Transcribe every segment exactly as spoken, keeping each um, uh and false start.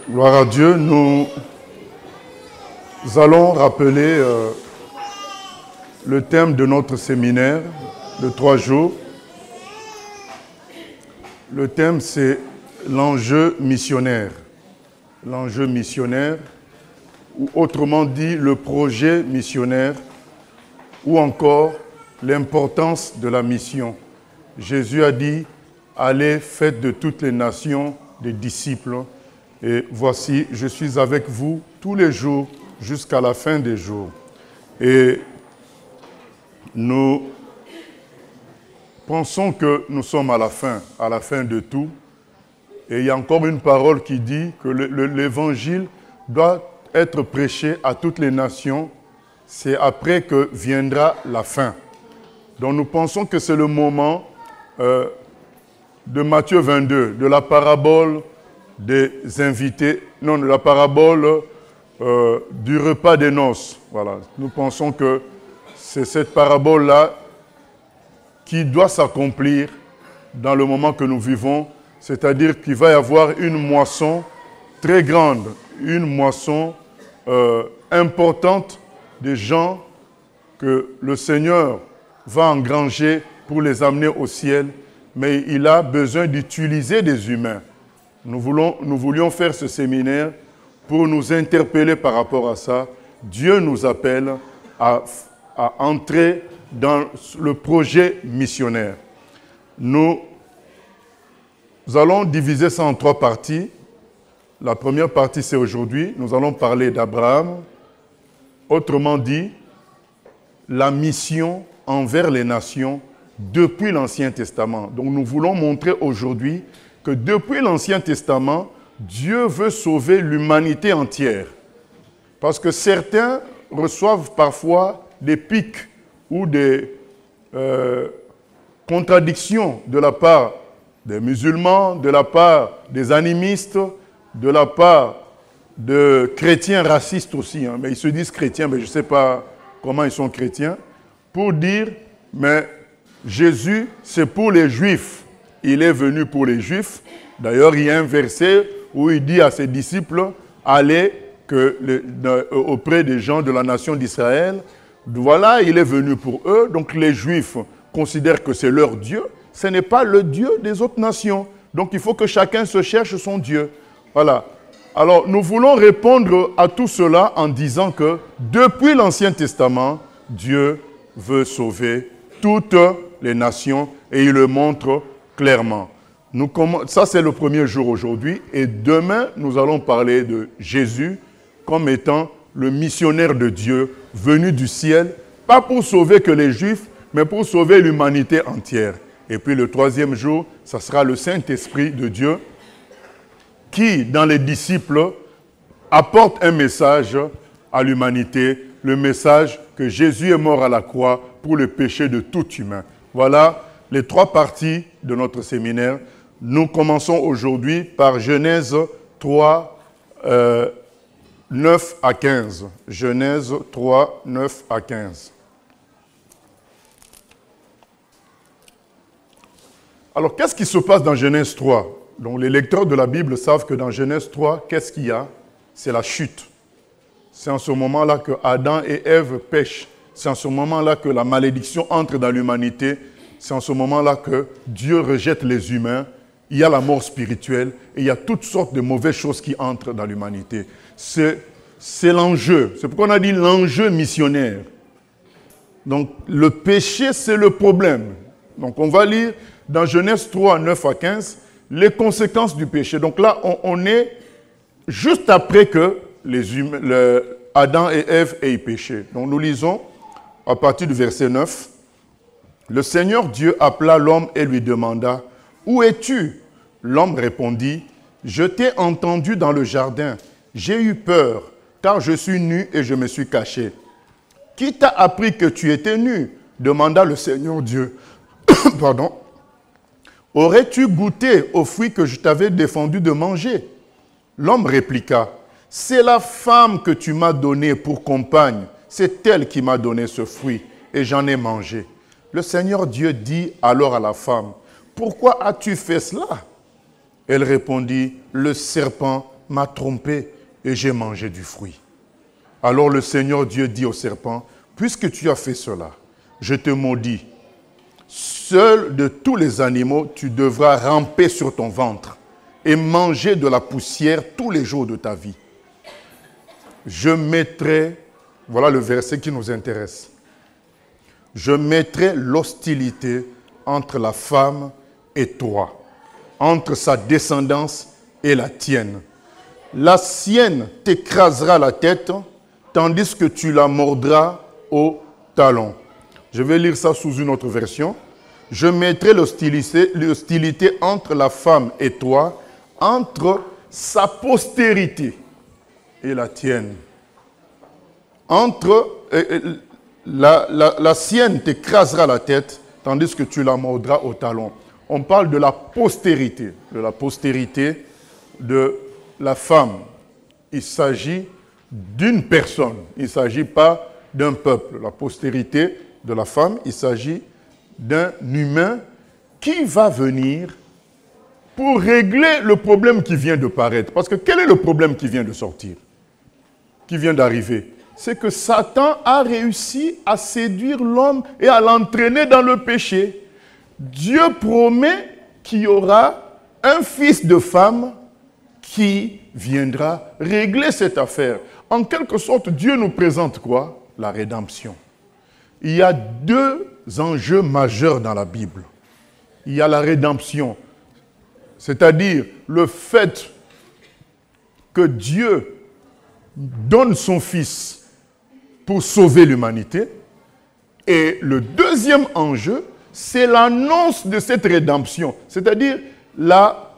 Gloire à Dieu, nous allons rappeler euh, le thème de notre séminaire de trois jours. Le thème, c'est l'enjeu missionnaire. L'enjeu missionnaire, ou autrement dit, le projet missionnaire, ou encore l'importance de la mission. Jésus a dit, allez, faites de toutes les nations des disciples. Et voici, je suis avec vous tous les jours jusqu'à la fin des jours. Et nous pensons que nous sommes à la fin, à la fin de tout. Et il y a encore une parole qui dit que le, le, l'évangile doit être prêché à toutes les nations. C'est après que viendra la fin. Donc nous pensons que c'est le moment euh, de Matthieu vingt-deux, de la parabole des invités, non, de la parabole euh, du repas des noces. Voilà. Nous pensons que c'est cette parabole-là qui doit s'accomplir dans le moment que nous vivons, c'est-à-dire qu'il va y avoir une moisson très grande, une moisson euh, importante des gens que le Seigneur va engranger pour les amener au ciel, mais il a besoin d'utiliser des humains. Nous, voulons, nous voulions faire ce séminaire pour nous interpeller par rapport à ça. Dieu nous appelle à, à entrer dans le projet missionnaire. Nous, nous allons diviser ça en trois parties. La première partie, c'est aujourd'hui. Nous allons parler d'Abraham. Autrement dit, la mission envers les nations depuis l'Ancien Testament. Donc nous voulons montrer aujourd'hui que depuis l'Ancien Testament, Dieu veut sauver l'humanité entière. Parce que certains reçoivent parfois des pics ou des euh, contradictions de la part des musulmans, de la part des animistes, de la part de chrétiens racistes aussi. Hein. Mais ils se disent chrétiens, mais je ne sais pas comment ils sont chrétiens, pour dire, mais Jésus, c'est pour les Juifs. Il est venu pour les Juifs. D'ailleurs, il y a un verset où il dit à ses disciples, allez que le, de, auprès des gens de la nation d'Israël. Voilà, il est venu pour eux. Donc les Juifs considèrent que c'est leur Dieu. Ce n'est pas le Dieu des autres nations. Donc il faut que chacun se cherche son Dieu. Voilà. Alors nous voulons répondre à tout cela en disant que depuis l'Ancien Testament, Dieu veut sauver toutes les nations et il le montre clairement. Nous, ça, c'est le premier jour aujourd'hui. Et demain, nous allons parler de Jésus comme étant le missionnaire de Dieu venu du ciel, pas pour sauver que les Juifs, mais pour sauver l'humanité entière. Et puis le troisième jour, ça sera le Saint-Esprit de Dieu qui, dans les disciples, apporte un message à l'humanité, le message que Jésus est mort à la croix pour le péché de tout humain. Voilà les trois parties de notre séminaire. Nous commençons aujourd'hui par Genèse trois, euh, neuf à quinze. Genèse trois, neuf à quinze. Alors, qu'est-ce qui se passe dans Genèse trois? Donc, les lecteurs de la Bible savent que dans Genèse trois, qu'est-ce qu'il y a? C'est la chute. C'est en ce moment-là que Adam et Ève pêchent. C'est en ce moment-là que la malédiction entre dans l'humanité. C'est en ce moment-là que Dieu rejette les humains. Il y a la mort spirituelle et il y a toutes sortes de mauvaises choses qui entrent dans l'humanité. C'est, c'est l'enjeu. C'est pourquoi on a dit l'enjeu missionnaire. Donc, le péché, c'est le problème. Donc, on va lire dans Genèse trois, neuf à quinze, les conséquences du péché. Donc là, on, on est juste après que les humains, le, Adam et Ève aient péché. Donc, nous lisons à partir du verset neuf. Le Seigneur Dieu appela l'homme et lui demanda, « Où es-tu » L'homme répondit, « Je t'ai entendu dans le jardin. J'ai eu peur, car je suis nu et je me suis caché. » « Qui t'a appris que tu étais nu » demanda le Seigneur Dieu. Pardon. « Aurais-tu goûté aux fruits que je t'avais défendu de manger » L'homme répliqua, « C'est la femme que tu m'as donnée pour compagne. C'est elle qui m'a donné ce fruit, et j'en ai mangé. » Le Seigneur Dieu dit alors à la femme, « Pourquoi as-tu fait cela ?» Elle répondit, « Le serpent m'a trompé et j'ai mangé du fruit. Alors le Seigneur Dieu dit au serpent, puisque tu as fait cela, je te maudis. Seul de tous les animaux, tu devras ramper sur ton ventre et manger de la poussière tous les jours de ta vie. Je mettrai, voilà le verset qui nous intéresse, je mettrai l'hostilité entre la femme et toi, entre sa descendance et la tienne. La sienne t'écrasera la tête, tandis que tu la mordras au talon. Je vais lire ça sous une autre version. Je mettrai l'hostilité, l'hostilité entre la femme et toi, entre sa postérité et la tienne. Entre euh, la, la, la sienne t'écrasera la tête, tandis que tu la mordras au talon. On parle de la postérité, de la postérité de la femme. Il s'agit d'une personne, il ne s'agit pas d'un peuple. La postérité de la femme, il s'agit d'un humain qui va venir pour régler le problème qui vient de paraître. Parce que quel est le problème qui vient de sortir, qui vient d'arriver? C'est que Satan a réussi à séduire l'homme et à l'entraîner dans le péché. Dieu promet qu'il y aura un fils de femme qui viendra régler cette affaire. En quelque sorte, Dieu nous présente quoi? La rédemption. Il y a deux enjeux majeurs dans la Bible. Il y a la rédemption, c'est-à-dire le fait que Dieu donne son Fils pour sauver l'humanité. Et le deuxième enjeu, c'est l'annonce de cette rédemption, c'est-à-dire la,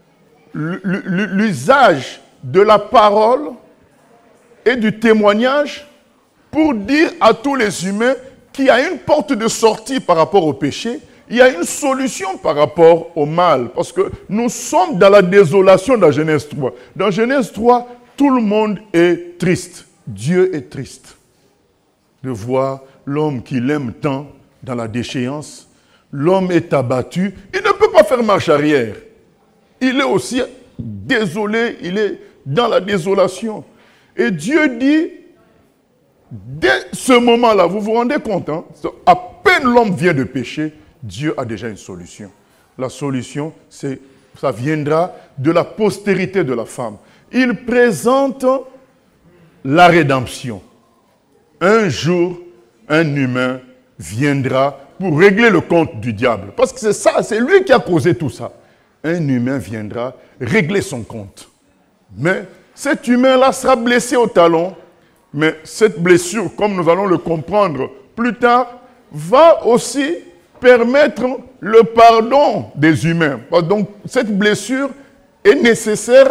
l'usage de la parole et du témoignage pour dire à tous les humains qu'il y a une porte de sortie par rapport au péché, il y a une solution par rapport au mal, parce que nous sommes dans la désolation dans Genèse trois. Dans Genèse trois, tout le monde est triste. Dieu est triste de voir l'homme qu'il aime tant dans la déchéance. L'homme est abattu, il ne peut pas faire marche arrière. Il est aussi désolé, il est dans la désolation. Et Dieu dit, dès ce moment-là, vous vous rendez compte, hein, à peine l'homme vient de pécher, Dieu a déjà une solution. La solution, c'est, ça viendra de la postérité de la femme. Il présente la rédemption. Un jour, un humain viendra pour régler le compte du diable. Parce que c'est ça, c'est lui qui a causé tout ça. Un humain viendra régler son compte. Mais cet humain-là sera blessé au talon. Mais cette blessure, comme nous allons le comprendre plus tard, va aussi permettre le pardon des humains. Donc, cette blessure est nécessaire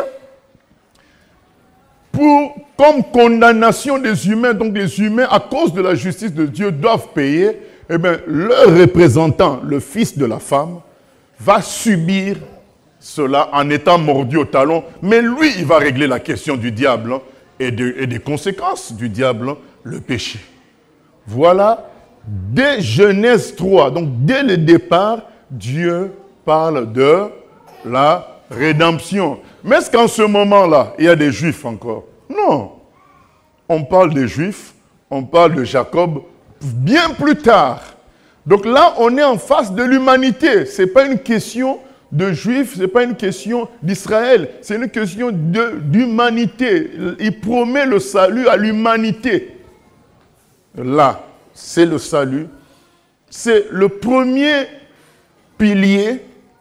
pour, comme condamnation des humains. Donc, les humains, à cause de la justice de Dieu, doivent payer. Eh bien, leur représentant, le fils de la femme, va subir cela en étant mordu au talon. Mais lui, il va régler la question du diable hein, et, de, et des conséquences du diable, hein, le péché. Voilà. Dès Genèse trois, donc dès le départ, Dieu parle de la rédemption. Mais est-ce qu'en ce moment-là, il y a des Juifs encore? Non. On parle des Juifs, on parle de Jacob bien plus tard. Donc là, on est en face de l'humanité. Ce n'est pas une question de Juifs, ce n'est pas une question d'Israël, c'est une question de, d'humanité. Il promet le salut à l'humanité. Là, c'est le salut. C'est le premier pilier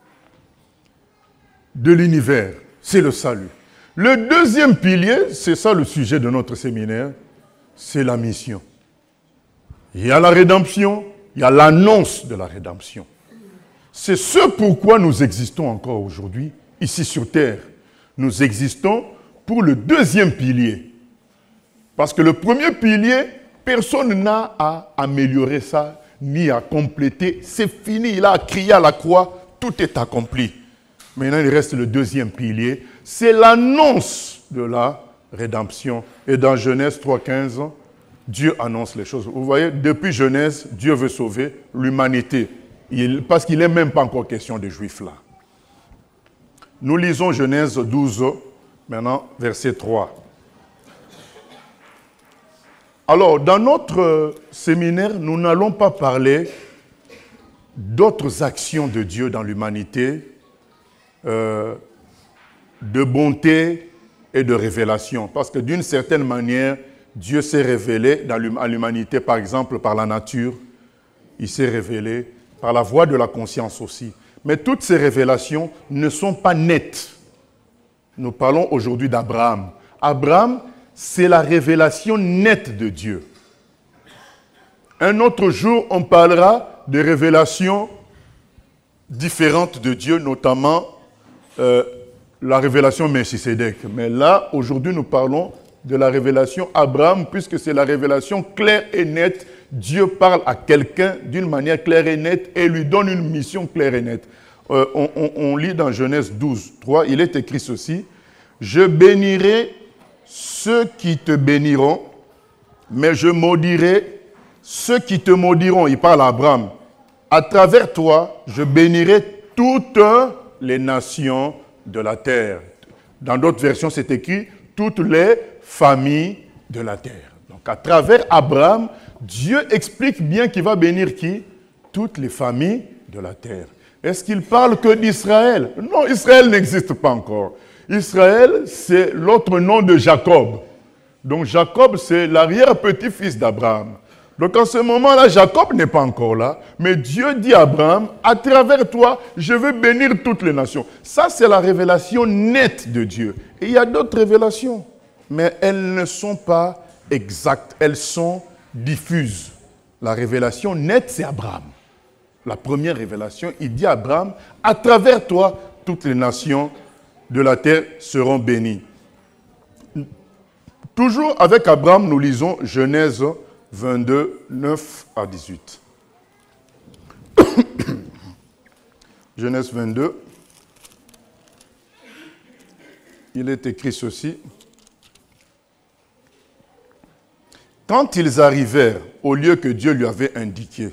de l'univers. C'est le salut. Le deuxième pilier, c'est ça le sujet de notre séminaire, c'est la mission. Il y a la rédemption, il y a l'annonce de la rédemption. C'est ce pourquoi nous existons encore aujourd'hui, ici sur terre. Nous existons pour le deuxième pilier. Parce que le premier pilier, personne n'a à améliorer ça, ni à compléter. C'est fini, il a crié à la croix, tout est accompli. Maintenant, il reste le deuxième pilier, c'est l'annonce de la rédemption. Et dans Genèse trois quinze, Dieu annonce les choses. Vous voyez, depuis Genèse, Dieu veut sauver l'humanité. Il, parce qu'il n'est même pas encore question des Juifs là. Nous lisons Genèse douze, Maintenant, verset trois. Alors, dans notre séminaire, nous n'allons pas parler d'autres actions de Dieu dans l'humanité, euh, de bonté et de révélation. Parce que d'une certaine manière, Dieu s'est révélé dans l'hum- à l'humanité, par exemple, par la nature. Il s'est révélé par la voie de la conscience aussi. Mais toutes ces révélations ne sont pas nettes. Nous parlons aujourd'hui d'Abraham. Abraham, c'est la révélation nette de Dieu. Un autre jour, on parlera des révélations différentes de Dieu, notamment euh, la révélation Melchisédek. Mais là, aujourd'hui, nous parlons de la révélation Abraham, puisque c'est la révélation claire et nette. Dieu parle à quelqu'un d'une manière claire et nette et lui donne une mission claire et nette. Euh, on, on, on lit dans Genèse douze, trois, il est écrit ceci. « Je bénirai ceux qui te béniront, mais je maudirai ceux qui te maudiront. » Il parle à Abraham. « À travers toi, je bénirai toutes les nations de la terre. » Dans d'autres versions, c'est écrit « toutes les familles de la terre. » Donc, à travers Abraham, Dieu explique bien qu'il va bénir qui? Toutes les familles de la terre. Est-ce qu'il parle que d'Israël? Non, Israël n'existe pas encore. Israël, c'est l'autre nom de Jacob. Donc Jacob, c'est l'arrière-petit-fils d'Abraham. Donc en ce moment-là, Jacob n'est pas encore là, mais Dieu dit à Abraham, à travers toi, je veux bénir toutes les nations. Ça, c'est la révélation nette de Dieu. Et il y a d'autres révélations, mais elles ne sont pas exactes, elles sont diffuses. La révélation nette, c'est Abraham. La première révélation, il dit à Abraham, à travers toi, toutes les nations de la terre seront bénies. Toujours avec Abraham, nous lisons Genèse vingt-deux, neuf à dix-huit. Genèse vingt-deux, il est écrit ceci. Quand ils arrivèrent au lieu que Dieu lui avait indiqué,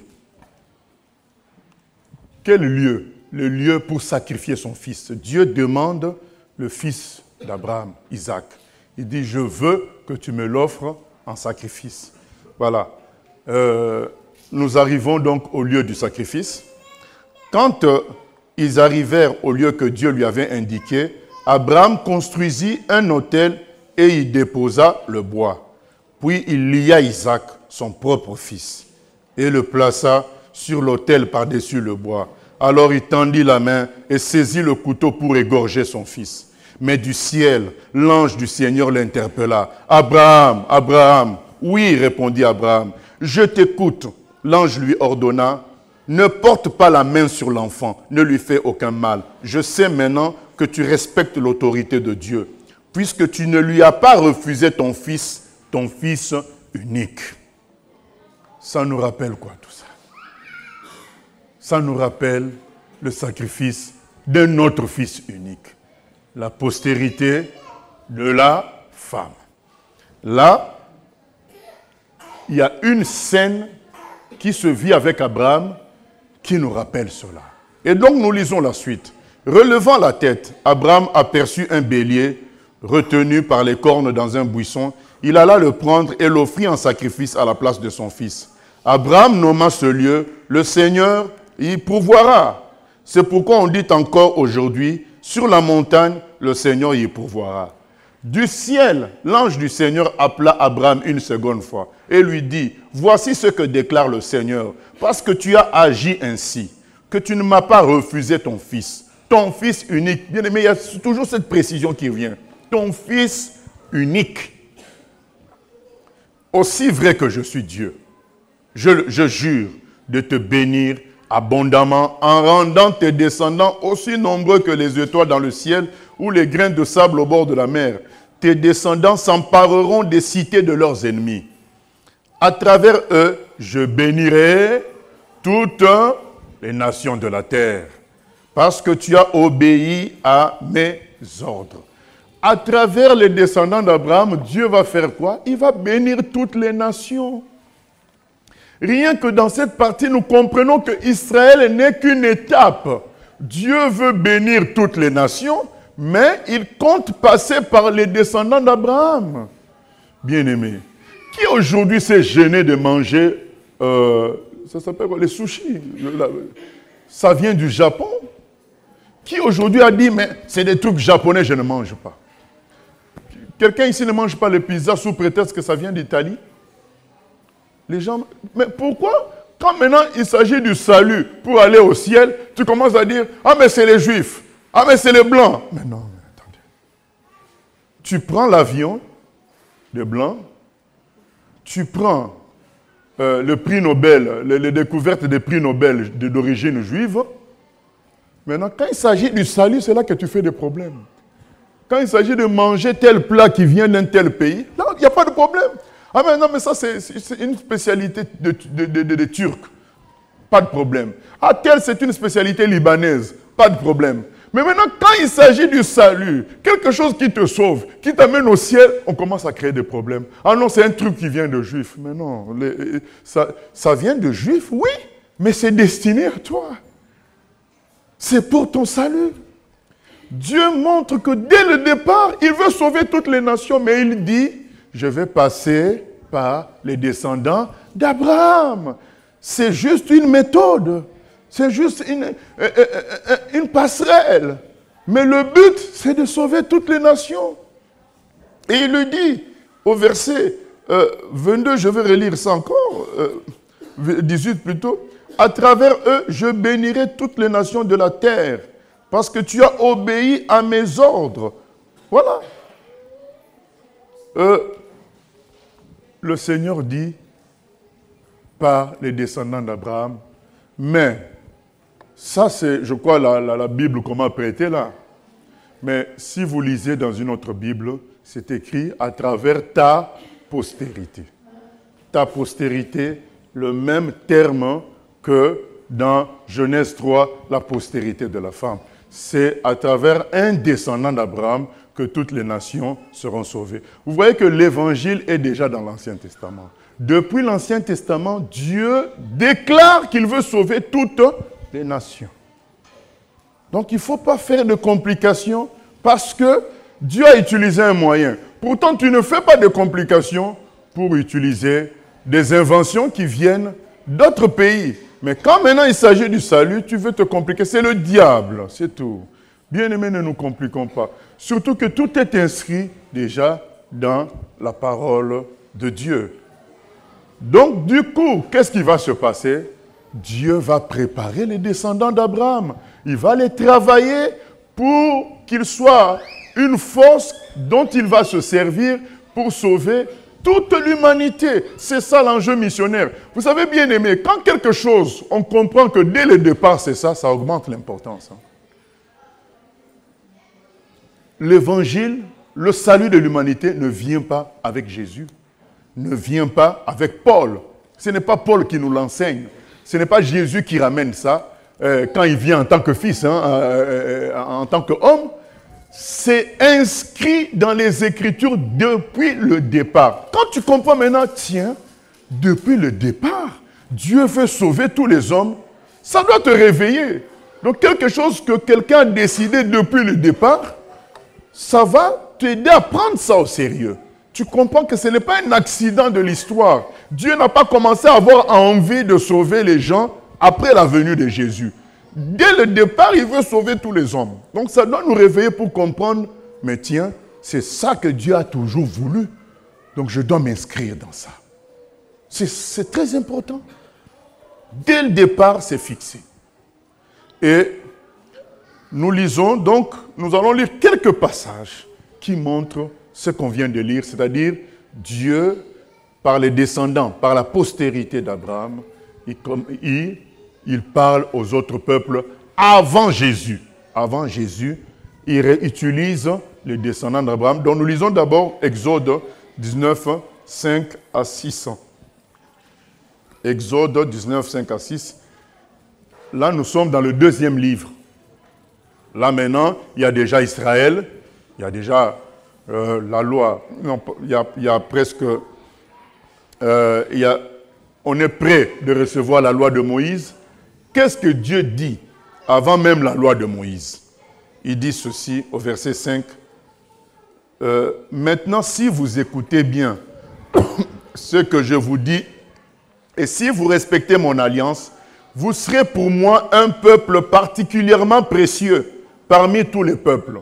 quel lieu? Le lieu pour sacrifier son fils. Dieu demande le fils d'Abraham, Isaac. Il dit, je veux que tu me l'offres en sacrifice. Voilà. Euh, nous arrivons donc au lieu du sacrifice. Quand euh, ils arrivèrent au lieu que Dieu lui avait indiqué, Abraham construisit un autel et y déposa le bois. Puis il lia Isaac, son propre fils, et le plaça sur l'autel par-dessus le bois. Alors il tendit la main et saisit le couteau pour égorger son fils. Mais du ciel, l'ange du Seigneur l'interpella. « Abraham, Abraham !»« Oui, répondit Abraham. »« Je t'écoute. » L'ange lui ordonna. « Ne porte pas la main sur l'enfant, ne lui fais aucun mal. Je sais maintenant que tu respectes l'autorité de Dieu, puisque tu ne lui as pas refusé ton fils, ton fils unique. » Ça nous rappelle quoi tout ça? Ça nous rappelle le sacrifice d'un autre fils unique. La postérité de la femme. Là, il y a une scène qui se vit avec Abraham qui nous rappelle cela. Et donc nous lisons la suite. Relevant la tête, Abraham aperçut un bélier retenu par les cornes dans un buisson. Il alla le prendre et l'offrit en sacrifice à la place de son fils. Abraham nomma ce lieu, le Seigneur y pourvoira. C'est pourquoi on dit encore aujourd'hui, sur la montagne, le Seigneur y pourvoira. Du ciel, l'ange du Seigneur appela Abraham une seconde fois et lui dit, voici ce que déclare le Seigneur, parce que tu as agi ainsi, que tu ne m'as pas refusé ton fils, ton fils unique. Bien aimé, il y a toujours cette précision qui vient. Ton fils unique. Aussi vrai que je suis Dieu, je, je jure de te bénir abondamment en rendant tes descendants aussi nombreux que les étoiles dans le ciel ou les grains de sable au bord de la mer. Tes descendants s'empareront des cités de leurs ennemis. À travers eux, je bénirai toutes les nations de la terre, parce que tu as obéi à mes ordres. À travers les descendants d'Abraham, Dieu va faire quoi? Il va bénir toutes les nations. Rien que dans cette partie, nous comprenons que Israël n'est qu'une étape. Dieu veut bénir toutes les nations, mais il compte passer par les descendants d'Abraham. Bien-aimé, qui aujourd'hui s'est gêné de manger, euh, ça s'appelle quoi, les sushis? Ça vient du Japon. Qui aujourd'hui a dit, mais c'est des trucs japonais, je ne mange pas. Quelqu'un ici ne mange pas les pizzas sous prétexte que ça vient d'Italie? Les gens, mais pourquoi, quand maintenant il s'agit du salut pour aller au ciel, tu commences à dire, ah mais c'est les juifs, ah mais c'est les blancs. Mais non, mais attendez. Tu prends l'avion des blancs, tu prends euh, le prix Nobel, les, les découvertes des prix Nobel d'origine juive. Maintenant, quand il s'agit du salut, c'est là que tu fais des problèmes. Quand il s'agit de manger tel plat qui vient d'un tel pays, là, il n'y a pas de problème. Ah mais non, mais ça, c'est une spécialité de, de, de, de, de Turcs. Pas de problème. Ah, tel, c'est une spécialité libanaise. Pas de problème. Mais maintenant, quand il s'agit du salut, quelque chose qui te sauve, qui t'amène au ciel, on commence à créer des problèmes. Ah non, c'est un truc qui vient de juifs. Mais non, les, ça, ça vient de juifs, oui, mais c'est destiné à toi. C'est pour ton salut. Dieu montre que dès le départ, il veut sauver toutes les nations, mais il dit, je vais passer par les descendants d'Abraham. C'est juste une méthode. C'est juste une, une passerelle. Mais le but, c'est de sauver toutes les nations. Et il le dit au verset euh, vingt-deux, je vais relire ça encore, euh, dix-huit plutôt. À travers eux, je bénirai toutes les nations de la terre, parce que tu as obéi à mes ordres. Voilà. Euh, le Seigneur dit par les descendants d'Abraham, mais ça c'est, je crois, la, la, la Bible qu'on m'a prêtée là. Mais si vous lisez dans une autre Bible, c'est écrit à travers ta postérité. Ta postérité, le même terme que dans Genèse trois, la postérité de la femme. C'est à travers un descendant d'Abraham que toutes les nations seront sauvées. Vous voyez que l'évangile est déjà dans l'Ancien Testament. Depuis l'Ancien Testament, Dieu déclare qu'il veut sauver toutes les nations. Donc il ne faut pas faire de complications parce que Dieu a utilisé un moyen. Pourtant, tu ne fais pas de complications pour utiliser des inventions qui viennent d'autres pays. Mais quand maintenant il s'agit du salut, tu veux te compliquer. C'est le diable, c'est tout. Bien-aimés, ne nous compliquons pas. Surtout que tout est inscrit déjà dans la parole de Dieu. Donc, du coup, qu'est-ce qui va se passer? Dieu va préparer les descendants d'Abraham. Il va les travailler pour qu'ils soient une force dont il va se servir pour sauver toute l'humanité. C'est ça l'enjeu missionnaire. Vous savez, bien aimé, quand quelque chose, on comprend que dès le départ, c'est ça, ça augmente l'importance. Hein. L'évangile, le salut de l'humanité ne vient pas avec Jésus, ne vient pas avec Paul. Ce n'est pas Paul qui nous l'enseigne. Ce n'est pas Jésus qui ramène ça euh, quand il vient en tant que fils, hein, euh, euh, en tant qu'homme. C'est inscrit dans les Écritures depuis le départ. Quand tu comprends maintenant, tiens, depuis le départ, Dieu veut sauver tous les hommes, ça doit te réveiller. Donc quelque chose que quelqu'un a décidé depuis le départ, ça va t'aider à prendre ça au sérieux. Tu comprends que ce n'est pas un accident de l'histoire. Dieu n'a pas commencé à avoir envie de sauver les gens après la venue de Jésus. Dès le départ, il veut sauver tous les hommes. Donc ça doit nous réveiller pour comprendre, mais tiens, c'est ça que Dieu a toujours voulu. Donc je dois m'inscrire dans ça. C'est très important. Dès le départ, c'est fixé. Et nous lisons donc, nous allons lire quelques passages qui montrent ce qu'on vient de lire, c'est-à-dire Dieu, par les descendants, par la postérité d'Abraham, il, il, il parle aux autres peuples avant Jésus. Avant Jésus, il utilise les descendants d'Abraham. Donc nous lisons d'abord Exode dix-neuf, cinq à six. Exode dix-neuf, cinq à six. Là, nous sommes dans le deuxième livre. Là maintenant, il y a déjà Israël, il y a déjà euh, la loi, non, il y a, il y a presque, euh, il y a, on est prêt de recevoir la loi de Moïse. Qu'est-ce que Dieu dit avant même la loi de Moïse? il dit ceci au verset cinq. Euh, Maintenant, si vous écoutez bien ce que je vous dis, et si vous respectez mon alliance, vous serez pour moi un peuple particulièrement précieux parmi tous les peuples.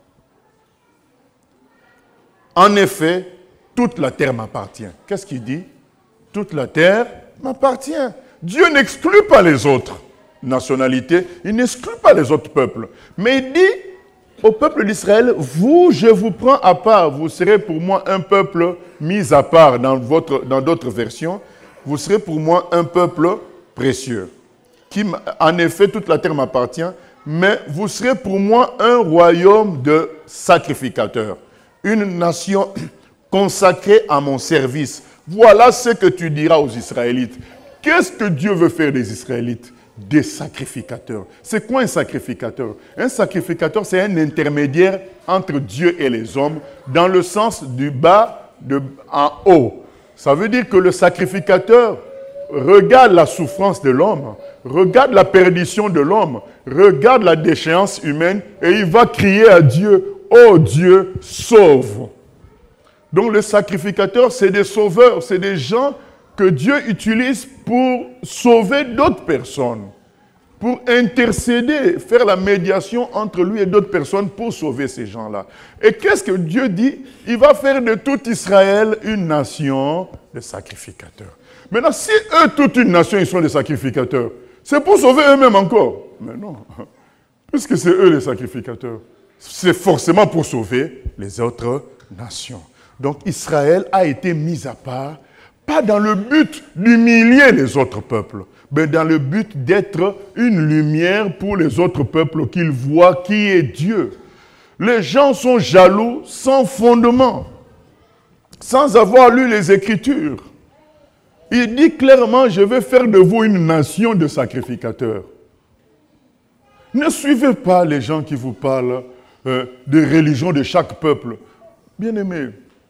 En effet, toute la terre m'appartient. Qu'est-ce qu'il dit? Toute la terre m'appartient. Dieu n'exclut pas les autres nationalités, il n'exclut pas les autres peuples. Mais il dit au peuple d'Israël, vous, je vous prends à part, vous serez pour moi un peuple mis à part dans votre, dans d'autres versions, vous serez pour moi un peuple précieux. Qui, en effet, toute la terre m'appartient, mais vous serez pour moi un royaume de sacrificateurs, une nation consacrée à mon service. Voilà ce que tu diras aux Israélites. Qu'est-ce que Dieu veut faire des Israélites? Des sacrificateurs. C'est quoi un sacrificateur? Un sacrificateur, c'est un intermédiaire entre Dieu et les hommes, dans le sens du bas de, en haut. Ça veut dire que le sacrificateur regarde la souffrance de l'homme, regarde la perdition de l'homme, regarde la déchéance humaine et il va crier à Dieu, « Oh Dieu, sauve !» Donc le sacrificateur, c'est des sauveurs, c'est des gens que Dieu utilise pour sauver d'autres personnes, pour intercéder, faire la médiation entre lui et d'autres personnes pour sauver ces gens-là. Et qu'est-ce que Dieu dit? Il va faire de tout Israël une nation de sacrificateurs. Maintenant, si eux, toute une nation, ils sont des sacrificateurs, c'est pour sauver eux-mêmes encore. Mais non, puisque c'est eux les sacrificateurs, c'est forcément pour sauver les autres nations. Donc Israël a été mis à part, pas dans le but d'humilier les autres peuples, mais dans le but d'être une lumière pour les autres peuples, qu'ils voient qui est Dieu. Les gens sont jaloux sans fondement, sans avoir lu les Écritures. Il dit clairement, je vais faire de vous une nation de sacrificateurs. Ne suivez pas les gens qui vous parlent euh, de religion de chaque peuple. Bien-aimés,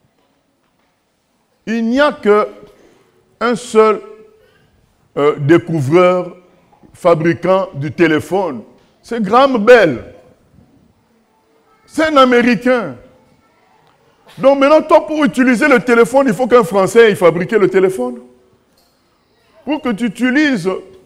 il n'y a qu'un seul euh, découvreur, fabricant du téléphone. C'est Graham Bell. C'est un Américain. Donc maintenant, toi, pour utiliser le téléphone, il faut qu'un Français ait fabriqué le téléphone. Pour que tu utilises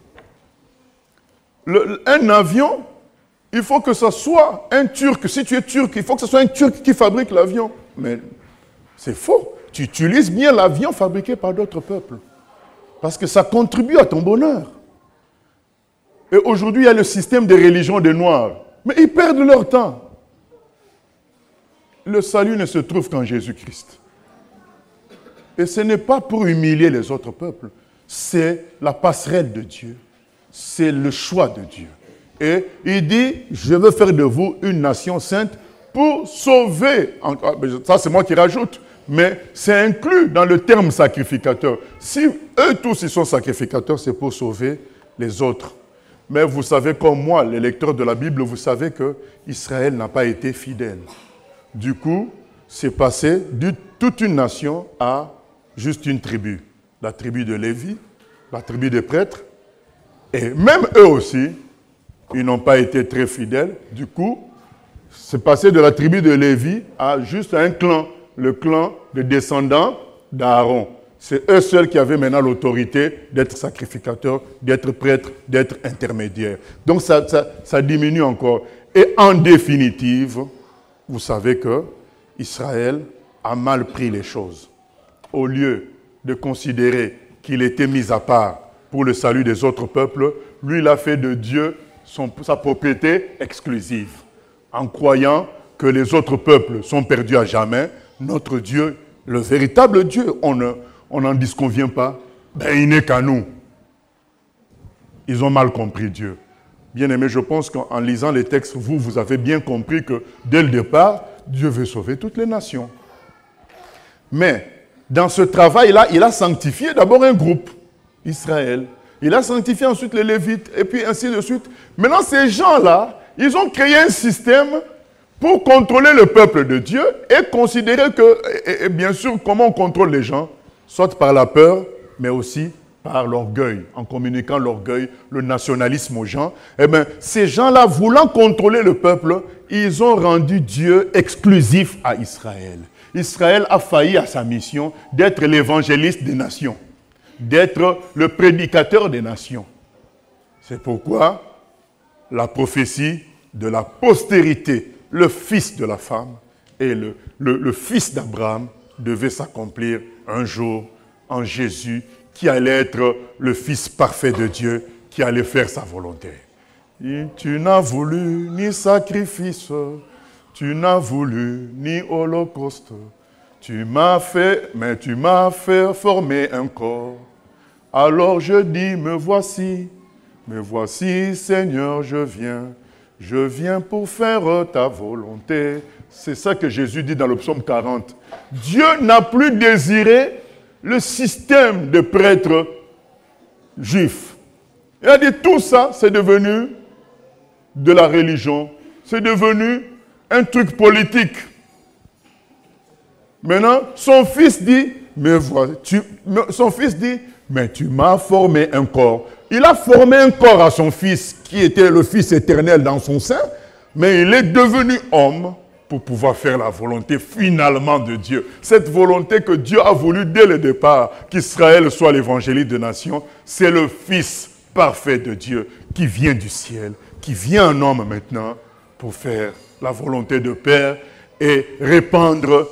le, un avion, il faut que ce soit un Turc. Si tu es Turc, il faut que ce soit un Turc qui fabrique l'avion. Mais c'est faux. Tu utilises bien l'avion fabriqué par d'autres peuples. Parce que ça contribue à ton bonheur. Et aujourd'hui, il y a le système des religions des Noirs. Mais ils perdent leur temps. Le salut ne se trouve qu'en Jésus-Christ. Et ce n'est pas pour humilier les autres peuples. C'est la passerelle de Dieu. C'est le choix de Dieu. Et il dit, je veux faire de vous une nation sainte pour sauver. Ça, c'est moi qui rajoute. Mais c'est inclus dans le terme sacrificateur. Si eux tous ils sont sacrificateurs, c'est pour sauver les autres. Mais vous savez comme moi, les lecteurs de la Bible, vous savez que Israël n'a pas été fidèle. Du coup, c'est passé de toute une nation à juste une tribu. La tribu de Lévi, la tribu des prêtres. Et même eux aussi, ils n'ont pas été très fidèles. Du coup, c'est passé de la tribu de Lévi à juste un clan. Le clan des descendants d'Aaron. C'est eux seuls qui avaient maintenant l'autorité d'être sacrificateurs, d'être prêtres, d'être intermédiaires. Donc ça, ça, ça diminue encore. Et en définitive, vous savez que Israël a mal pris les choses. Au lieu de considérer qu'il était mis à part pour le salut des autres peuples, lui, il a fait de Dieu son, sa propriété exclusive, en croyant que les autres peuples sont perdus à jamais. Notre Dieu, le véritable Dieu, on n'en disconvient pas, ben il n'est qu'à nous. Ils ont mal compris Dieu. Bien aimé, je pense qu'en lisant les textes, vous, vous avez bien compris que dès le départ, Dieu veut sauver toutes les nations. Mais dans ce travail-là, il a sanctifié d'abord un groupe, Israël. Il a sanctifié ensuite les Lévites, et puis ainsi de suite. Maintenant, ces gens-là, ils ont créé un système pour contrôler le peuple de Dieu et considérer que, et, et bien sûr, comment on contrôle les gens, soit par la peur, mais aussi par l'orgueil, en communiquant l'orgueil, le nationalisme aux gens. Eh bien, ces gens-là, voulant contrôler le peuple, ils ont rendu Dieu exclusif à Israël. Israël a failli à sa mission d'être l'évangéliste des nations, d'être le prédicateur des nations. C'est pourquoi la prophétie de la postérité, le fils de la femme et le, le, le fils d'Abraham devait s'accomplir un jour en Jésus, qui allait être le fils parfait de Dieu, qui allait faire sa volonté. Et tu n'as voulu ni sacrifice, tu n'as voulu ni holocauste. Tu m'as fait, mais tu m'as fait former un corps. Alors je dis, me voici, me voici, Seigneur, je viens. Je viens pour faire ta volonté. C'est ça que Jésus dit dans le psaume quarante. Dieu n'a plus désiré le système de prêtres juifs. Il a dit tout ça, c'est devenu de la religion. C'est devenu un truc politique. Maintenant, son fils dit, mais voilà, tu, son fils dit, mais tu m'as formé un corps. Il a formé un corps à son fils, qui était le fils éternel dans son sein, mais il est devenu homme pour pouvoir faire la volonté finalement de Dieu. Cette volonté que Dieu a voulu dès le départ, qu'Israël soit l'évangéliste de nations, c'est le Fils parfait de Dieu qui vient du ciel, qui vient en homme maintenant pour faire la volonté de Père et répandre,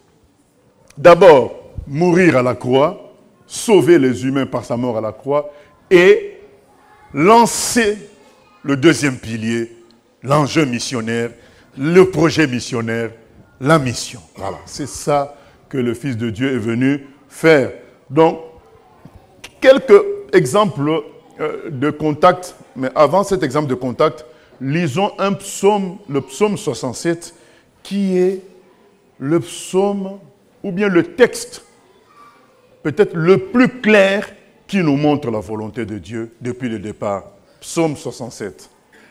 d'abord, mourir à la croix, sauver les humains par sa mort à la croix et lancer le deuxième pilier, l'enjeu missionnaire, le projet missionnaire, la mission. Voilà, c'est ça que le Fils de Dieu est venu faire. Donc, quelques exemples euh, de contact, mais avant cet exemple de contact, lisons un psaume, le psaume soixante-sept, qui est le psaume, ou bien le texte, peut-être le plus clair, qui nous montre la volonté de Dieu depuis le départ. Psaume soixante-sept.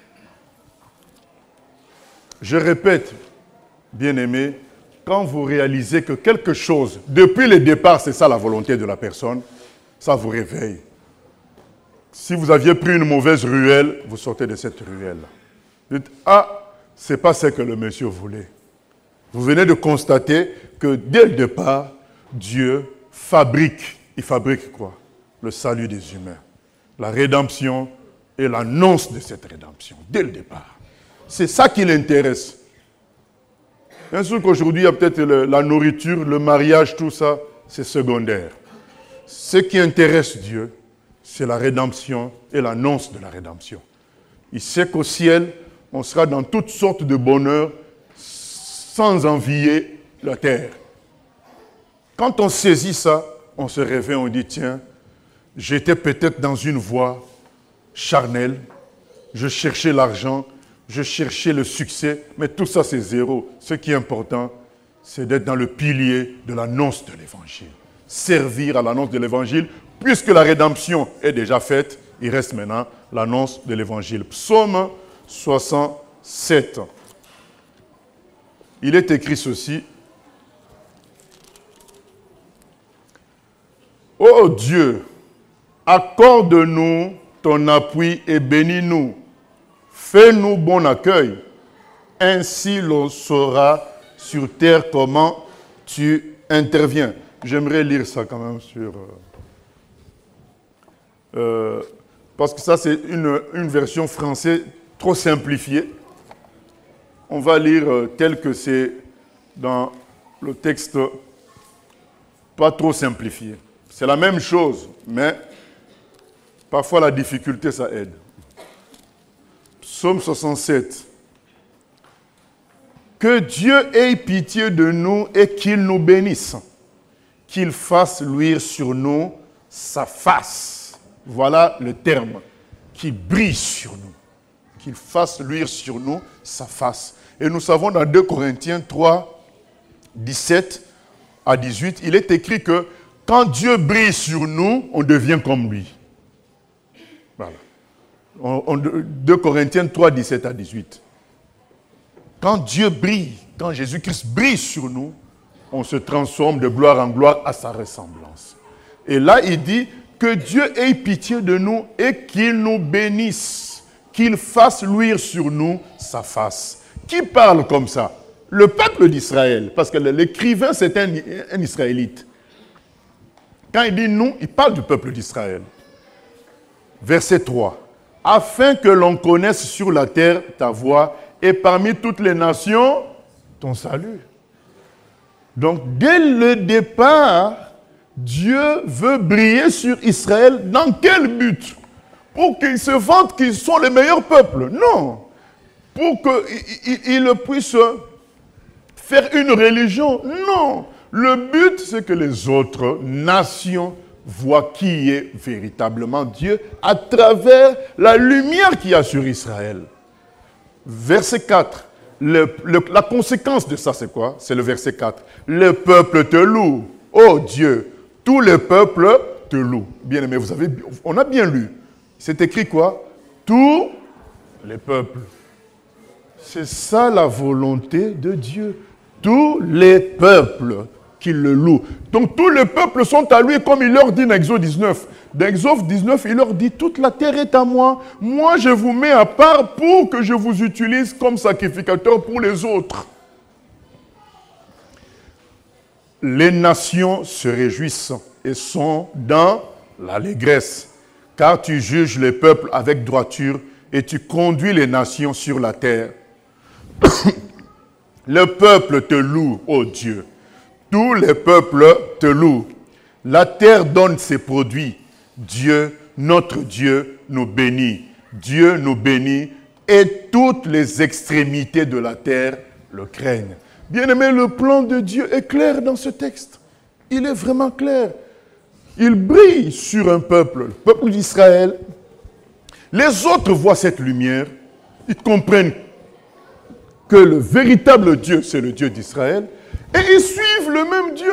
Je répète, bien-aimés, quand vous réalisez que quelque chose, depuis le départ, c'est ça la volonté de la personne, ça vous réveille. Si vous aviez pris une mauvaise ruelle, vous sortez de cette ruelle. Vous dites, ah, c'est pas ce que le monsieur voulait. Vous venez de constater que dès le départ, Dieu fabrique, il fabrique quoi? Le salut des humains, la rédemption et l'annonce de cette rédemption, dès le départ. C'est ça qui l'intéresse. Bien sûr qu'aujourd'hui, il y a peut-être le, la nourriture, le mariage, tout ça, c'est secondaire. Ce qui intéresse Dieu, c'est la rédemption et l'annonce de la rédemption. Il sait qu'au ciel, on sera dans toutes sortes de bonheur sans envier la terre. Quand on saisit ça, on se réveille, on dit, tiens, j'étais peut-être dans une voie charnelle, je cherchais l'argent, je cherchais le succès, mais tout ça c'est zéro. Ce qui est important, c'est d'être dans le pilier de l'annonce de l'Évangile. Servir à l'annonce de l'Évangile, puisque la rédemption est déjà faite, il reste maintenant l'annonce de l'Évangile. Psaume soixante-sept. Il est écrit ceci. Ô Dieu, accorde-nous ton appui et bénis-nous. Fais-nous bon accueil. Ainsi l'on saura sur terre comment tu interviens. J'aimerais lire ça quand même sur... Euh, euh, parce que ça, c'est une, une version française trop simplifiée. On va lire euh, tel que c'est dans le texte pas trop simplifié. C'est la même chose, mais parfois la difficulté, ça aide. Psaume soixante-sept. Que Dieu ait pitié de nous et qu'il nous bénisse. Qu'il fasse luire sur nous sa face. Voilà le terme. Qui brille sur nous. Qu'il fasse luire sur nous sa face. Et nous savons dans deux Corinthiens trois, dix-sept à dix-huit, il est écrit que quand Dieu brille sur nous, on devient comme lui. Voilà. On, on, deux Corinthiens trois, dix-sept à dix-huit. Quand Dieu brille, quand Jésus-Christ brille sur nous, on se transforme de gloire en gloire à sa ressemblance. Et là, il dit que Dieu ait pitié de nous et qu'il nous bénisse, qu'il fasse luire sur nous sa face. Qui parle comme ça? Le peuple d'Israël, parce que l'écrivain c'est un, un Israélite. Quand il dit nous, il parle du peuple d'Israël. Verset trois. Afin que l'on connaisse sur la terre ta voie et parmi toutes les nations ton salut. Donc dès le départ, Dieu veut briller sur Israël. Dans quel but? Pour qu'ils se vantent qu'ils sont les meilleurs peuples? Non. Pour qu'ils puissent faire une religion? Non. Le but, c'est que les autres nations voient qui est véritablement Dieu à travers la lumière qu'il y a sur Israël. Verset quatre. Le, le, la conséquence de ça, c'est quoi? C'est le verset quatre. Le peuple te loue. Oh Dieu, tous les peuples te louent. Bien aimé, vous avez, on a bien lu. C'est écrit quoi? Tous les peuples. C'est ça la volonté de Dieu. Tous les peuples qui le louent. Donc tous les peuples sont à lui, comme il leur dit dans Exode dix-neuf. Dans Exode dix-neuf, il leur dit, toute la terre est à moi. Moi, je vous mets à part pour que je vous utilise comme sacrificateur pour les autres. Les nations se réjouissent et sont dans l'allégresse, car tu juges les peuples avec droiture et tu conduis les nations sur la terre. Le peuple te loue, ô Dieu. Tous les peuples te louent. La terre donne ses produits. Dieu, notre Dieu, nous bénit. Dieu nous bénit et toutes les extrémités de la terre le craignent. Bien-aimé, le plan de Dieu est clair dans ce texte. Il est vraiment clair. Il brille sur un peuple, le peuple d'Israël. Les autres voient cette lumière. Ils comprennent que le véritable Dieu, c'est le Dieu d'Israël. Et ils suivent le même Dieu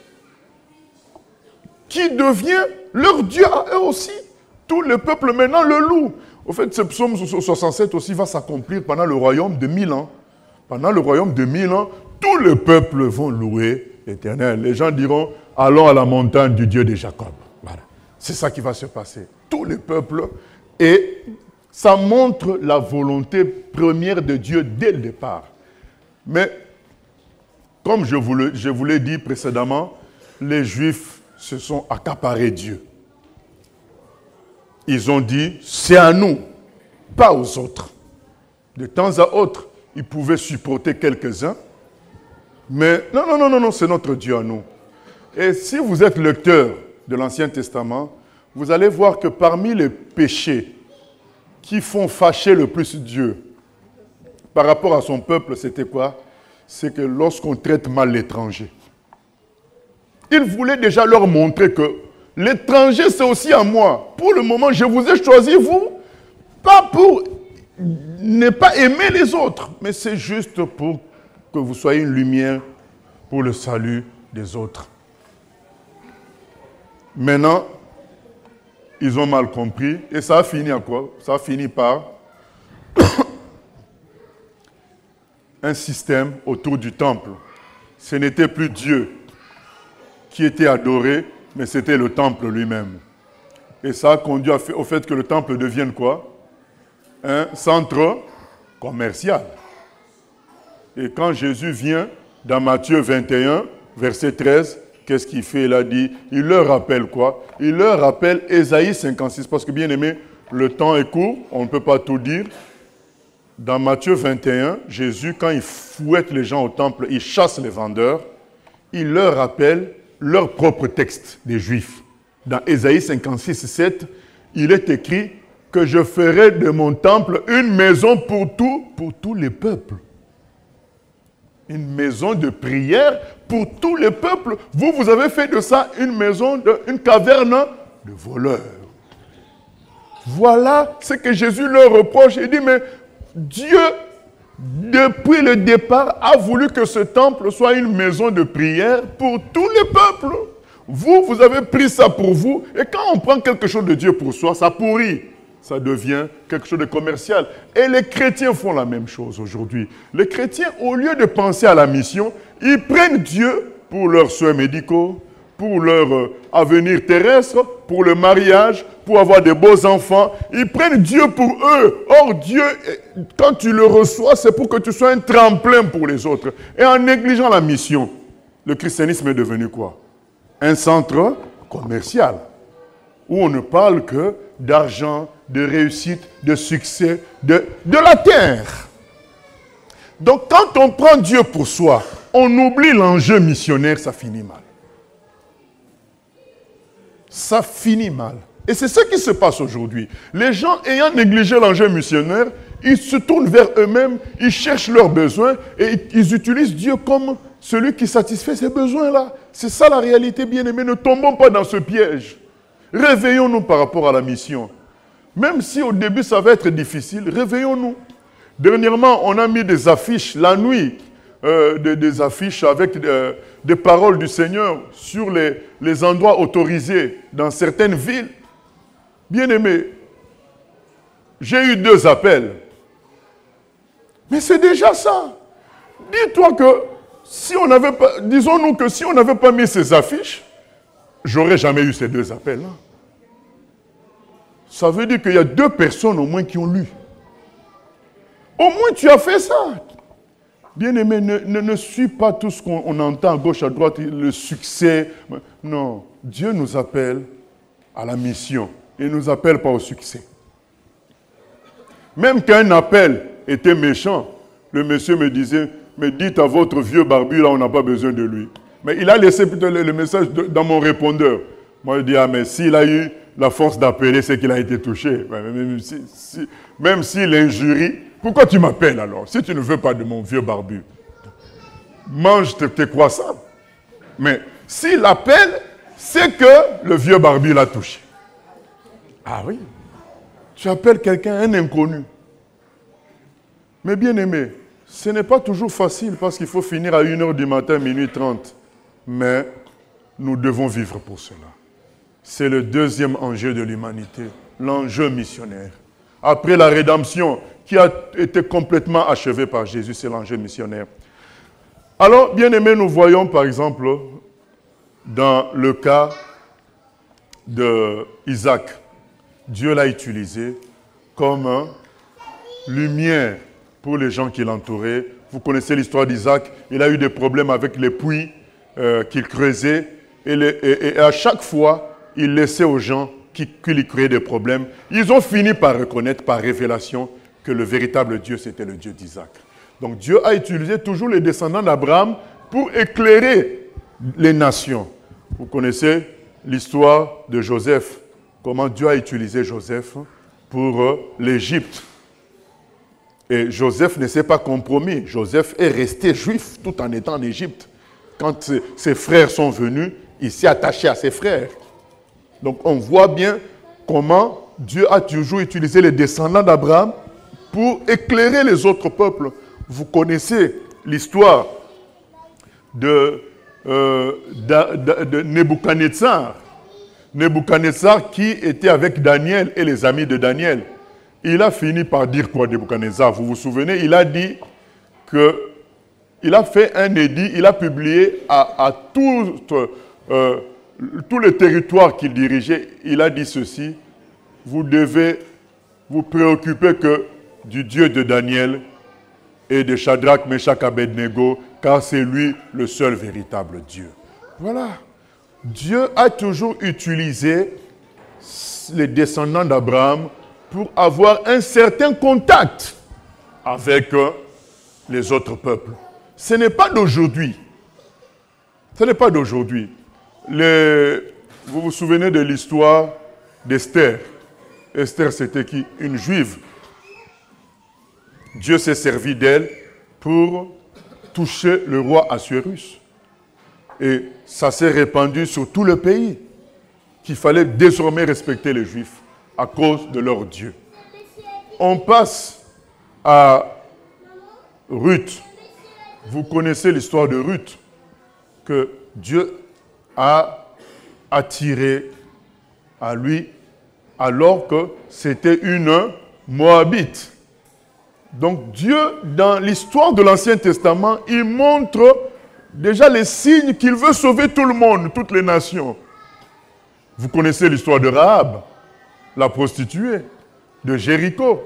qui devient leur Dieu à eux aussi. Tout le peuple maintenant le loue. Au fait, ce psaume soixante-sept aussi va s'accomplir pendant le royaume de mille ans. Pendant le royaume de mille ans, tous les peuples vont louer l'Éternel. Les gens diront, allons à la montagne du Dieu de Jacob. Voilà. C'est ça qui va se passer. Tous les peuples. Et ça montre la volonté première de Dieu dès le départ. Mais, comme je vous, le, je vous l'ai dit précédemment, les Juifs se sont accaparés Dieu. Ils ont dit, c'est à nous, pas aux autres. De temps à autre, ils pouvaient supporter quelques-uns, mais non, non, non, non, non, c'est notre Dieu à nous. Et si vous êtes lecteur de l'Ancien Testament, vous allez voir que parmi les péchés qui font fâcher le plus Dieu par rapport à son peuple, c'était quoi? C'est que lorsqu'on traite mal l'étranger. Il voulait déjà leur montrer que l'étranger, c'est aussi à moi. Pour le moment, je vous ai choisi, vous, pas pour ne pas aimer les autres, mais c'est juste pour que vous soyez une lumière pour le salut des autres. Maintenant, ils ont mal compris, et ça a fini à quoi? Ça a fini par un système autour du temple. Ce n'était plus Dieu qui était adoré, mais c'était le temple lui-même. Et ça a conduit au fait que le temple devienne quoi? Un centre commercial. Et quand Jésus vient, dans Matthieu vingt et un, verset treize, qu'est-ce qu'il fait? Il a dit, il leur rappelle quoi? Il leur rappelle Ésaïe cinquante-six, parce que bien aimé, le temps est court, on ne peut pas tout dire. Dans Matthieu vingt et un, Jésus, quand il fouette les gens au temple, il chasse les vendeurs, il leur rappelle leur propre texte des Juifs. Dans Ésaïe cinquante-six, sept, il est écrit que je ferai de mon temple une maison pour tout, pour tous les peuples. Une maison de prière pour tous les peuples. Vous, vous avez fait de ça une maison, de, une caverne de voleurs. Voilà ce que Jésus leur reproche. Il dit, mais Dieu, depuis le départ, a voulu que ce temple soit une maison de prière pour tous les peuples. Vous, vous avez pris ça pour vous. Et quand on prend quelque chose de Dieu pour soi, ça pourrit. Ça devient quelque chose de commercial. Et les chrétiens font la même chose aujourd'hui. Les chrétiens, au lieu de penser à la mission, ils prennent Dieu pour leurs soins médicaux, pour leur euh, avenir terrestre, pour le mariage, pour avoir de beaux enfants. Ils prennent Dieu pour eux. Or, Dieu, quand tu le reçois, c'est pour que tu sois un tremplin pour les autres. Et en négligeant la mission, le christianisme est devenu quoi? Un centre commercial, où on ne parle que d'argent, de réussite, de succès, de, de la terre. Donc, quand on prend Dieu pour soi, on oublie l'enjeu missionnaire, ça finit mal. Ça finit mal. Et c'est ce qui se passe aujourd'hui. Les gens ayant négligé l'enjeu missionnaire, ils se tournent vers eux-mêmes, ils cherchent leurs besoins et ils utilisent Dieu comme celui qui satisfait ces besoins-là. C'est ça la réalité, bien-aimés. Ne tombons pas dans ce piège. Réveillons-nous par rapport à la mission. Même si au début ça va être difficile, réveillons-nous. Dernièrement, on a mis des affiches la nuit, euh, des, des affiches avec euh, des paroles du Seigneur sur les, les endroits autorisés dans certaines villes. Bien-aimés, j'ai eu deux appels. Mais c'est déjà ça. Dis-toi que si on n'avait pas, disons-nous que si on n'avait pas mis ces affiches, j'aurais jamais eu ces deux appels-là. Ça veut dire qu'il y a deux personnes au moins qui ont lu. Au moins tu as fait ça. Bien-aimé, ne, ne, ne suis pas tout ce qu'on entend à gauche, à droite, le succès. Non, Dieu nous appelle à la mission. Il ne nous appelle pas au succès. Même qu'un appel était méchant, le monsieur me disait, mais dites à votre vieux barbu, là, on n'a pas besoin de lui. Mais il a laissé plutôt le, le message de, dans mon répondeur. Moi, je dis, ah, mais s'il a eu la force d'appeler, c'est qu'il a été touché. Même s'il si, même si injurie, pourquoi tu m'appelles alors? Si tu ne veux pas de mon vieux barbu, mange tes, tes croissants. Mais s'il appelle, c'est que le vieux barbu l'a touché. Ah oui, tu appelles quelqu'un, un inconnu. Mais bien aimé, ce n'est pas toujours facile parce qu'il faut finir à une heure du matin, minuit trente. Mais nous devons vivre pour cela. C'est le deuxième enjeu de l'humanité, l'enjeu missionnaire. Après la rédemption qui a été complètement achevée par Jésus, c'est l'enjeu missionnaire. Alors, bien aimé, nous voyons par exemple dans le cas d'Isaac, Dieu l'a utilisé comme lumière pour les gens qui l'entouraient. Vous connaissez l'histoire d'Isaac, il a eu des problèmes avec les puits euh, qu'il creusait et, les, et, et à chaque fois, il laissait aux gens qui, qui lui créaient des problèmes. Ils ont fini par reconnaître par révélation que le véritable Dieu, c'était le Dieu d'Isaac. Donc Dieu a utilisé toujours les descendants d'Abraham pour éclairer les nations. Vous connaissez l'histoire de Joseph, comment Dieu a utilisé Joseph pour euh, l'Égypte. Et Joseph ne s'est pas compromis. Joseph est resté juif tout en étant en Égypte. Quand ses, ses frères sont venus, il s'est attaché à ses frères. Donc on voit bien comment Dieu a toujours utilisé les descendants d'Abraham pour éclairer les autres peuples. Vous connaissez l'histoire de, euh, de, de, de Nebuchadnezzar. Nebuchadnezzar qui était avec Daniel et les amis de Daniel. Il a fini par dire quoi, Nebuchadnezzar? Vous vous souvenez, il a dit que, il a fait un édit, il a publié à, à tout, euh, tout le territoire qu'il dirigeait, il a dit ceci: vous devez vous préoccuper que du Dieu de Daniel et de Shadrach, Meshach, Abednego, car c'est lui le seul véritable Dieu. Voilà. Dieu a toujours utilisé les descendants d'Abraham pour avoir un certain contact avec euh, les autres peuples. Ce n'est pas d'aujourd'hui. Ce n'est pas d'aujourd'hui. Les... Vous vous souvenez de l'histoire d'Esther. Esther, c'était qui? Une juive. Dieu s'est servi d'elle pour toucher le roi Assuérus. Et ça s'est répandu sur tout le pays qu'il fallait désormais respecter les Juifs à cause de leur Dieu. On passe à Ruth. Vous connaissez l'histoire de Ruth, que Dieu a attiré à lui alors que c'était une Moabite. Donc Dieu, dans l'histoire de l'Ancien Testament, il montre déjà les signes qu'il veut sauver tout le monde, toutes les nations. Vous connaissez l'histoire de Rahab, la prostituée de Jéricho.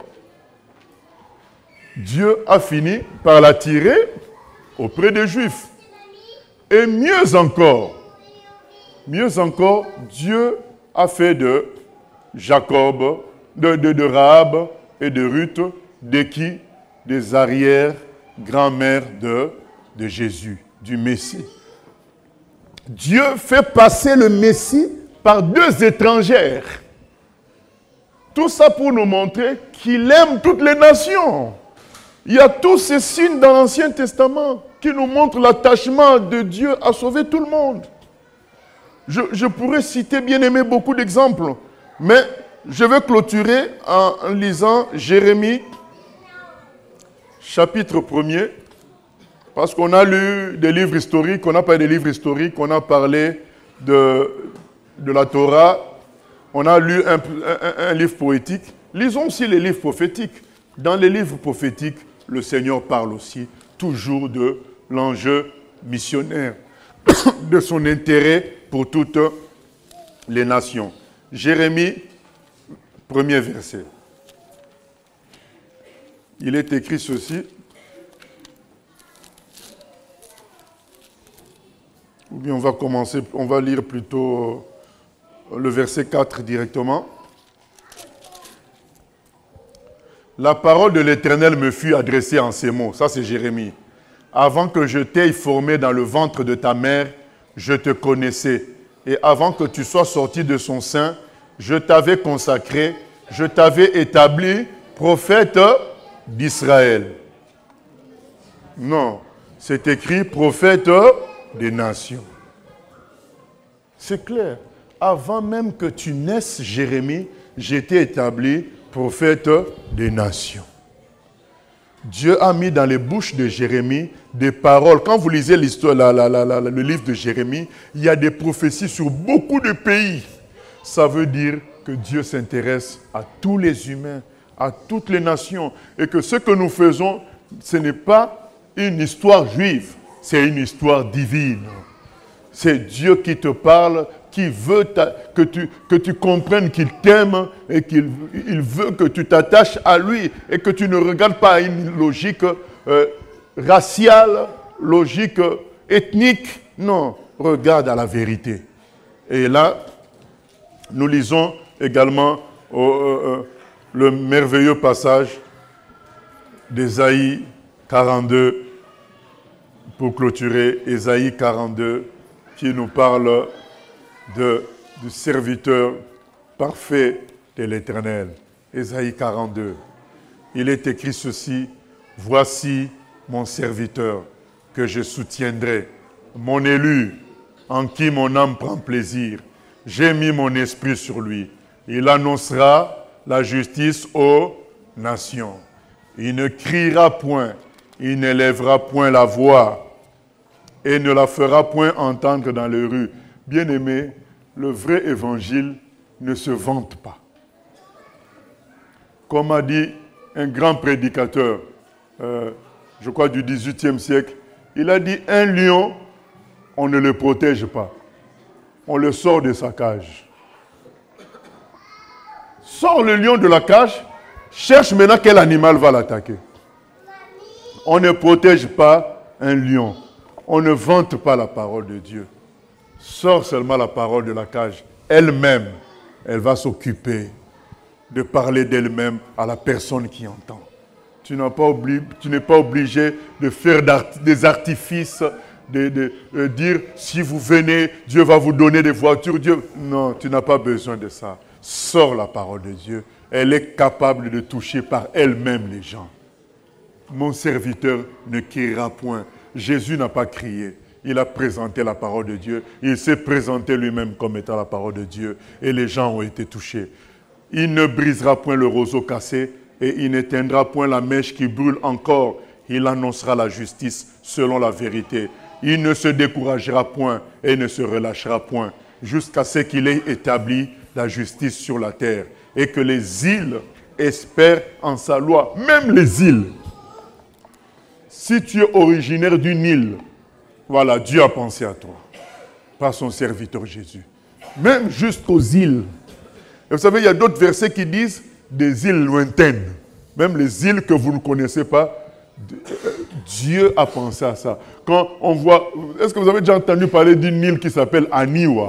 Dieu a fini par la tirer auprès des Juifs. Et mieux encore, mieux encore, Dieu a fait de Jacob, de, de, de Rahab et de Ruth, de qui? Des arrière-grand-mères de, de Jésus, du Messie. Dieu fait passer le Messie par deux étrangères. Tout ça pour nous montrer qu'il aime toutes les nations. Il y a tous ces signes dans l'Ancien Testament qui nous montrent l'attachement de Dieu à sauver tout le monde. Je, je pourrais citer, bien aimé, beaucoup d'exemples, mais je vais clôturer en lisant Jérémie, chapitre premier, parce qu'on a lu des livres historiques, on a parlé des livres historiques, on a parlé de, de la Torah, on a lu un, un, un livre poétique. Lisons aussi les livres prophétiques. Dans les livres prophétiques, le Seigneur parle aussi toujours de l'enjeu missionnaire, de son intérêt pour toutes les nations. Jérémie, premier verset. Il est écrit ceci. Ou bien on va commencer, on va lire plutôt le verset quatre directement. La parole de l'Éternel me fut adressée en ces mots. Ça, c'est Jérémie. Avant que je t'aie formé dans le ventre de ta mère, je te connaissais. Et avant que tu sois sorti de son sein, je t'avais consacré, je t'avais établi prophète d'Israël. Non, c'est écrit prophète des nations. C'est clair. Avant même que tu naisses, Jérémie, j'étais établi prophète des nations. Dieu a mis dans les bouches de Jérémie des paroles. Quand vous lisez l'histoire, la, la, la, la, le livre de Jérémie, il y a des prophéties sur beaucoup de pays. Ça veut dire que Dieu s'intéresse à tous les humains, à toutes les nations. Et que ce que nous faisons, ce n'est pas une histoire juive, c'est une histoire divine. C'est Dieu qui te parle, qui veut ta, que, tu, que tu comprennes qu'il t'aime et qu'il il veut que tu t'attaches à lui et que tu ne regardes pas une logique euh, raciale, logique ethnique. Non, regarde à la vérité. Et là, nous lisons également euh, euh, le merveilleux passage d'Ésaïe quarante-deux, pour clôturer, Ésaïe quarante-deux, qui nous parle de, du serviteur parfait de l'Éternel. Ésaïe quarante-deux. Il est écrit ceci: voici mon serviteur que je soutiendrai, mon élu en qui mon âme prend plaisir. J'ai mis mon esprit sur lui. Il annoncera la justice aux nations. Il ne criera point, il n'élèvera point la voix et ne la fera point entendre dans les rues. Bien-aimés, le vrai évangile ne se vante pas. Comme a dit un grand prédicateur, euh, je crois du dix-huitième siècle, il a dit: un lion, on ne le protège pas. On le sort de sa cage. Sors le lion de la cage, cherche maintenant quel animal va l'attaquer. On ne protège pas un lion. On ne vante pas la parole de Dieu. Sors seulement la parole de la cage. Elle-même, elle va s'occuper de parler d'elle-même à la personne qui entend. Tu n'as pas obli- tu n'es pas obligé de faire des artifices, de, de, de dire si vous venez, Dieu va vous donner des voitures. Dieu... Non, tu n'as pas besoin de ça. Sors la parole de Dieu. Elle est capable de toucher par elle-même les gens. Mon serviteur ne criera point. Jésus n'a pas crié. Il a présenté la parole de Dieu. Il s'est présenté lui-même comme étant la parole de Dieu. Et les gens ont été touchés. Il ne brisera point le roseau cassé et il n'éteindra point la mèche qui brûle encore. Il annoncera la justice selon la vérité. Il ne se découragera point et ne se relâchera point jusqu'à ce qu'il ait établi la justice sur la terre et que les îles espèrent en sa loi. Même les îles. Si tu es originaire d'une île, Voilà, Dieu a pensé à toi, par son serviteur Jésus. Même jusqu'aux îles. Et vous savez, il y a d'autres versets qui disent des îles lointaines. Même les îles que vous ne connaissez pas, Dieu a pensé à ça. Quand on voit, est-ce que vous avez déjà entendu parler d'une île qui s'appelle Aniwa?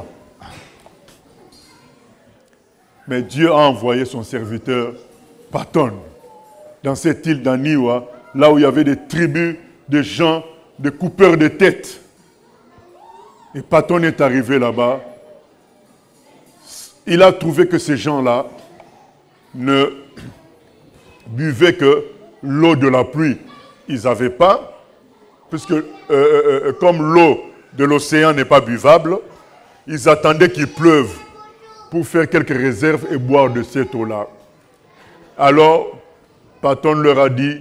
Mais Dieu a envoyé son serviteur Paton dans cette île d'Aniwa, là où il y avait des tribus de gens, de coupeurs de têtes. Et Paton est arrivé là-bas. Il a trouvé que ces gens-là ne buvaient que l'eau de la pluie. Ils n'avaient pas, puisque euh, euh, comme l'eau de l'océan n'est pas buvable, ils attendaient qu'il pleuve pour faire quelques réserves et boire de cette eau-là. Alors, Paton leur a dit,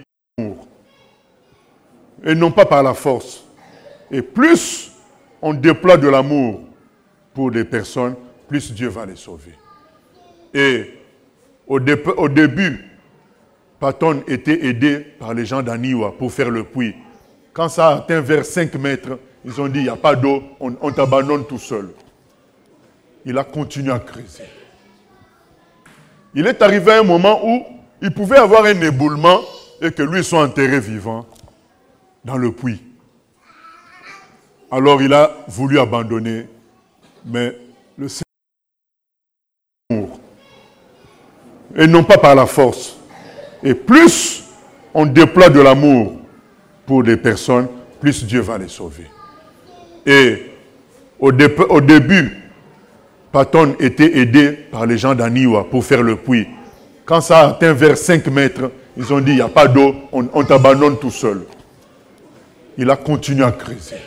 et non pas par la force. Et plus on déploie de l'amour pour des personnes, plus Dieu va les sauver. Et au, dé au début, Paton était aidé par les gens d'Aniwa pour faire le puits. Quand ça a atteint vers cinq mètres, ils ont dit, il n'y a pas d'eau, on, on t'abandonne tout seul. Il a continué à creuser. Il est arrivé à un moment où il pouvait avoir un éboulement et que lui soit enterré vivant dans le puits. Alors il a voulu abandonner, mais le Seigneur, et non pas par la force. Et plus on déploie de l'amour pour des personnes, plus Dieu va les sauver. Et au, dé au début, Paton était aidé par les gens d'Aniwa pour faire le puits. Quand ça a atteint vers cinq mètres, ils ont dit, il n'y a pas d'eau, on, on t'abandonne tout seul. Il a continué à creuser.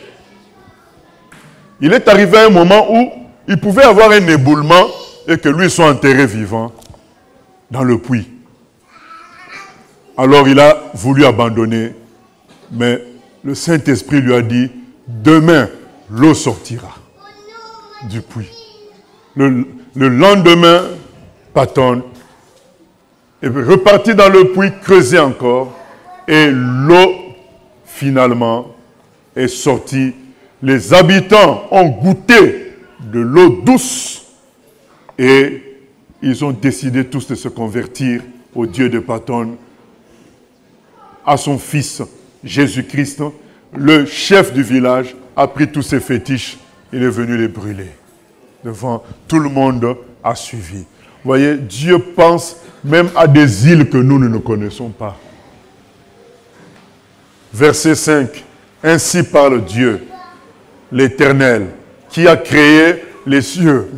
Il est arrivé à un moment où il pouvait avoir un éboulement et que lui soit enterré vivant dans le puits. Alors il a voulu abandonner, mais le Saint-Esprit lui a dit, demain, l'eau sortira du puits. Le, le lendemain, Paton est reparti dans le puits, creusé encore, et l'eau, finalement, est sortie. Les habitants ont goûté de l'eau douce et ils ont décidé tous de se convertir au Dieu de Paton, à son fils Jésus-Christ. Le chef du village a pris tous ses fétiches, il est venu les brûler. Devant tout le monde a suivi. Vous voyez, Dieu pense même à des îles que nous ne connaissons pas. Verset cinq. Ainsi parle Dieu, l'Éternel, qui a créé les cieux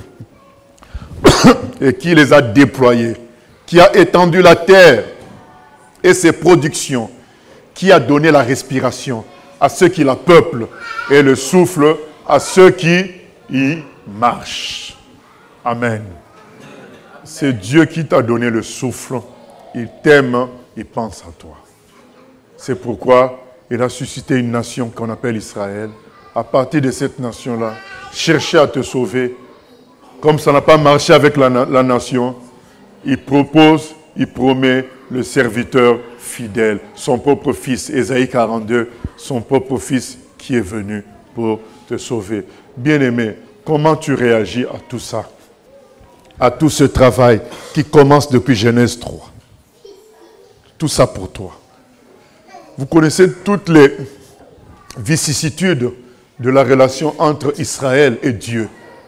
et qui les a déployés, qui a étendu la terre et ses productions, qui a donné la respiration à ceux qui la peuplent et le souffle à ceux qui y marchent. Amen. C'est Dieu qui t'a donné le souffle. Il t'aime, il pense à toi. C'est pourquoi il a suscité une nation qu'on appelle Israël. À partir de cette nation-là, chercher à te sauver. Comme ça n'a pas marché avec la, la nation, il propose, il promet le serviteur fidèle, son propre fils, Ésaïe quarante-deux, son propre fils qui est venu pour te sauver. Bien-aimé, comment tu réagis à tout ça? À tout ce travail qui commence depuis Genèse trois. Tout ça pour toi. Vous connaissez toutes les vicissitudes de la relation entre Israël et Dieu.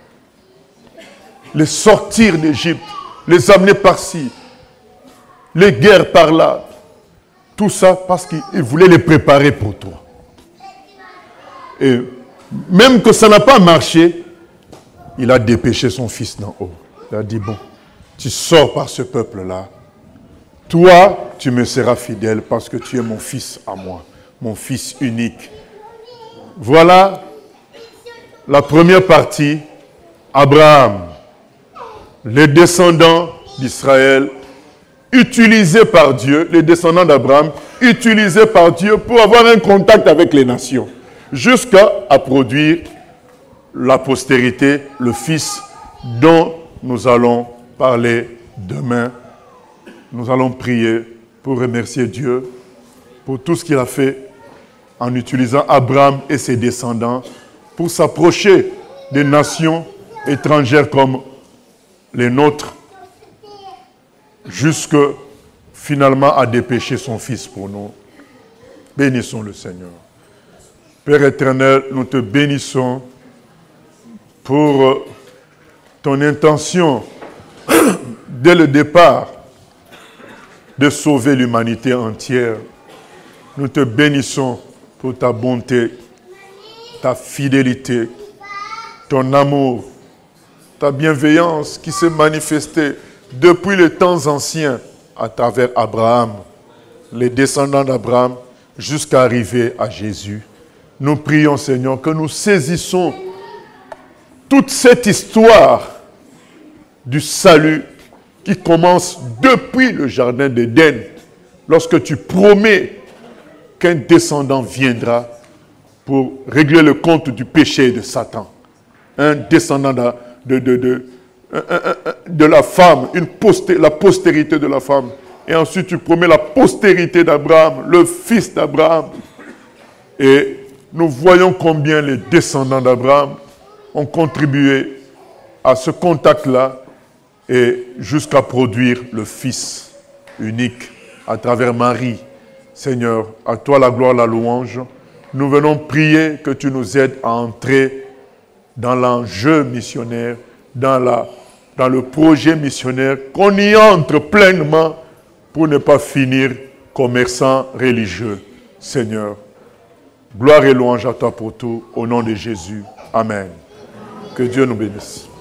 Les sortir d'Égypte, les amener par-ci, les guerres par-là. Tout ça parce qu'il voulait les préparer pour toi. Et même que ça n'a pas marché, il a dépêché son fils d'en haut. Il a dit, bon, tu sors par ce peuple-là. Toi, tu me seras fidèle parce que tu es mon fils à moi, mon fils unique. Voilà la première partie, Abraham, les descendants d'Israël, utilisés par Dieu, les descendants d'Abraham, utilisés par Dieu pour avoir un contact avec les nations, jusqu'à produire la postérité, le fils dont nous allons parler demain. Nous allons prier pour remercier Dieu pour tout ce qu'il a fait en utilisant Abraham et ses descendants pour s'approcher des nations étrangères comme les nôtres, jusque finalement à dépêcher son Fils pour nous. Bénissons le Seigneur. Père éternel, nous te bénissons pour ton intention dès le départ de sauver l'humanité entière. Nous te bénissons pour ta bonté, ta fidélité, ton amour, ta bienveillance qui s'est manifestée depuis les temps anciens à travers Abraham, les descendants d'Abraham, jusqu'à arriver à Jésus. Nous prions, Seigneur, que nous saisissons toute cette histoire du salut qui commence depuis le jardin d'Éden, lorsque tu promets qu'un descendant viendra pour régler le compte du péché de Satan. Un descendant de, de, de, de, de la femme, une posté, la postérité de la femme. Et ensuite tu promets la postérité d'Abraham, le fils d'Abraham. Et nous voyons combien les descendants d'Abraham ont contribué à ce contact-là et jusqu'à produire le Fils unique à travers Marie. Seigneur, à toi la gloire, la louange. Nous venons prier que tu nous aides à entrer dans l'enjeu missionnaire, dans, la, dans le projet missionnaire, qu'on y entre pleinement pour ne pas finir commerçant religieux. Seigneur, gloire et louange à toi pour tout, au nom de Jésus. Amen. Que Dieu nous bénisse.